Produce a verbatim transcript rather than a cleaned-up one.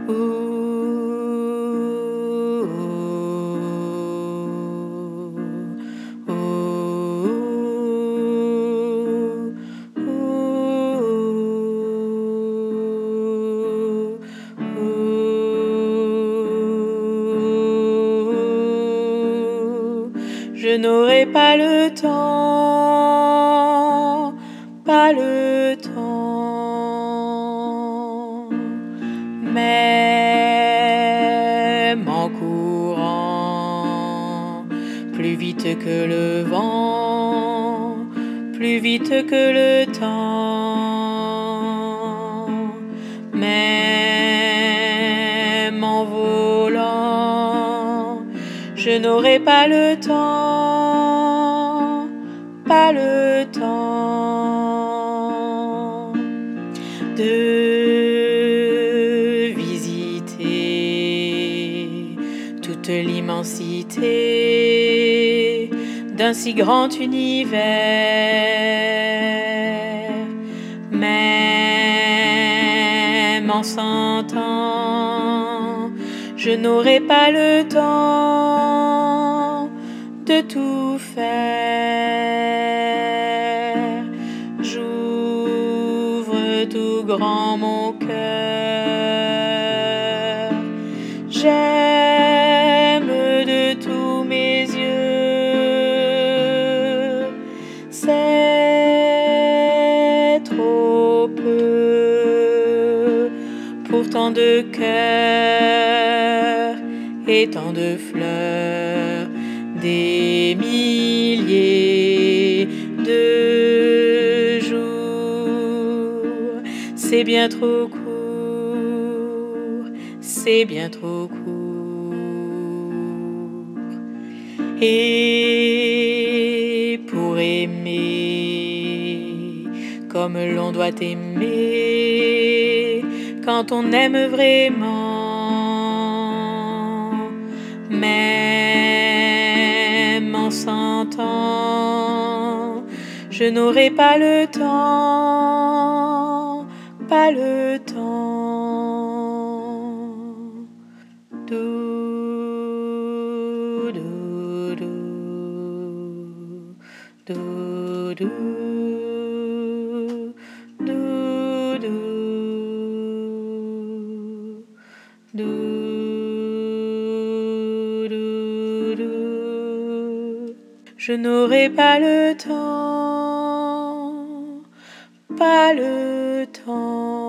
Je n'aurai pas le temps, pas le temps, même en courant, plus vite que le vent, plus vite que le temps, même en volant, je n'aurai pas le temps, pas le temps de visiter toute l'immensité d'un si grand univers. Même en cent ans, je n'aurai pas le temps de tout faire. J'ouvre tout grand mon cœur. J'aime de tous mes yeux. C'est trop peu pour tant de cœurs et tant de fleurs, des milliers de jours. C'est bien trop court, c'est bien trop court. Et pour aimer comme l'on doit aimer, quand on aime vraiment, même en cent ans, je n'aurai pas le temps, pas le temps. Do, do, do, do, do, do, do, do, do, do. Je n'aurai pas le temps, pas le temps.